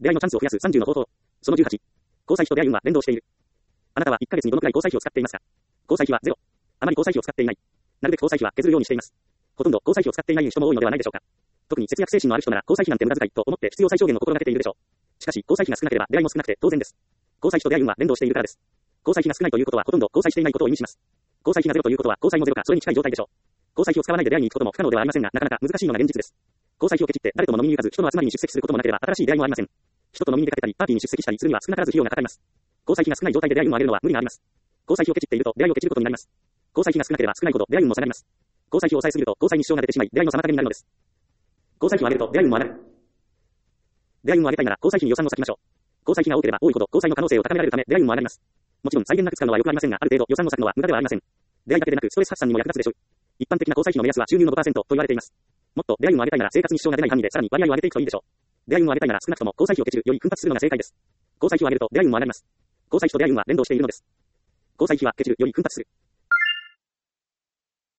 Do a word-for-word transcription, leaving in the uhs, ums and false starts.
出会いのチャンスを増やすさんじゅうの方法。そのじゅうはち。交際費と出会い運は連動している。あなたはいっかげつにどのくらい交際費を使っていますか？交際費はゼロ。あまり交際費を使っていない。なるべく交際費は削るようにしています。ほとんど交際費を使っていない人も多いのではないでしょうか。特に節約精神のある人なら交際費なんて無駄遣いと思って必要最小限を心がけているでしょう。しかし交際費が少なければ出会いも少なくて当然です。交際費と出会い運は連動しているからです。交際費が少ないということはほとんど交際していないことを意味します。交際費がゼロということは交際もゼロかそれに近い状態でしょう。交際費を使わないで出会いに行くことも不可能ではありませんが、なかなか難しいのが現実です。交際費をケチって誰とも飲みに行かず人の集まりに出席することもなければ新しい出会いもありません。人と飲みに出かけたりパーティーに出席したりするには少なからず費用がかかります。交際費が少ない状態で出会い運を上げるのは無理があります。交際費をケチっていると出会いをケチることになります。交際費が少なければ少ないほど出会い運も下がります。交際費を抑えすぎると交際に支障が出てしまい出会いの妨げになるのです。交際費を上げると出会い運も上がる。出会い運を上げたいなら交際費に予算を割きましょう。交際費が多ければ多いほど交際の可能性を高められるため出会い運も上がります。もちろん際限なく使うのは良くありませんが、ある程度予算を割くのは無駄ではありません。出会いだけでなくストレス発散にも役立つでしょう。一般的な交際費の目安は収入の ごパーセント と言われています。もっと出会い運を上げたいなら生活に支障が出ない範囲でさらに割合を上げていくといいでしょう。出会い運を上げたいなら少なくとも交際費をケチるより奮発するのが正解です。交際費を上げると出会い運も上がります。交際費と出会い運は連動しているのです。交際費はケチるより奮発する。